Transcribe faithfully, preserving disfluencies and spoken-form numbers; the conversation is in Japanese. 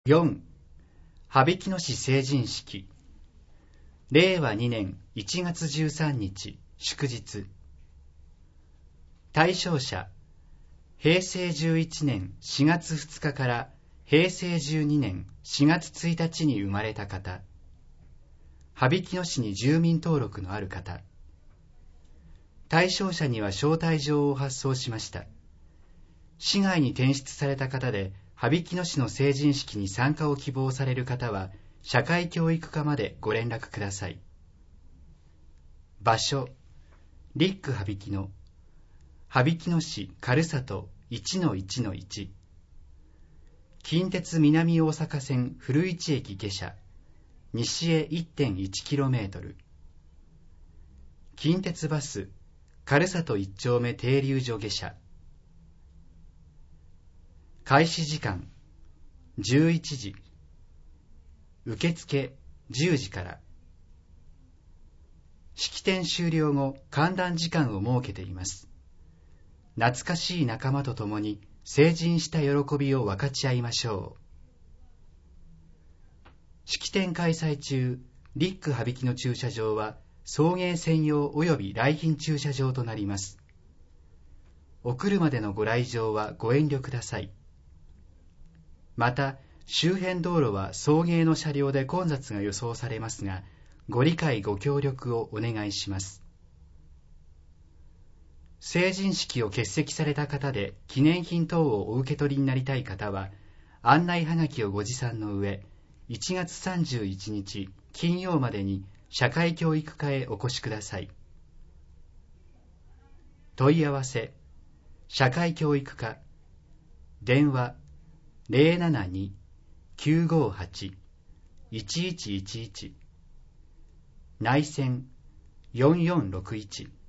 よん. 羽曳野市成人式。れいわにねんいちがつじゅうさんにち祝日。対象者、へいせいじゅういちねんしがつふつかからへいせいじゅうにねんしがつついたちに生まれた方、羽曳野市に住民登録のある方。対象者には招待状を発送しました。市外に転出された方で羽曳野市の成人式に参加を希望される方は社会教育課までご連絡ください。場所、リック羽曳野、羽曳野市軽里 いちのいちのいち、 近鉄南大阪線古市駅下車、西へ いってんいちキロメートル、近鉄バス軽里一丁目停留所下車。開始時間じゅういちじ、受付じゅうじから。式典終了後、歓談時間を設けています。懐かしい仲間と共に成人した喜びを分かち合いましょう。式典開催中、リック羽曳野駐車場は送迎専用及び来賓駐車場となります。お車でのご来場はご遠慮ください。また、周辺道路は送迎の車両で混雑が予想されますが、ご理解ご協力をお願いします。成人式を欠席された方で記念品等をお受け取りになりたい方は、案内はがきをご持参の上、いちがつさんじゅういちにち金曜までに社会教育課へお越しください。問い合わせ、社会教育課、電話ゼロななに きゅうごはち いちいちいちいち、内線よんよんろくいち。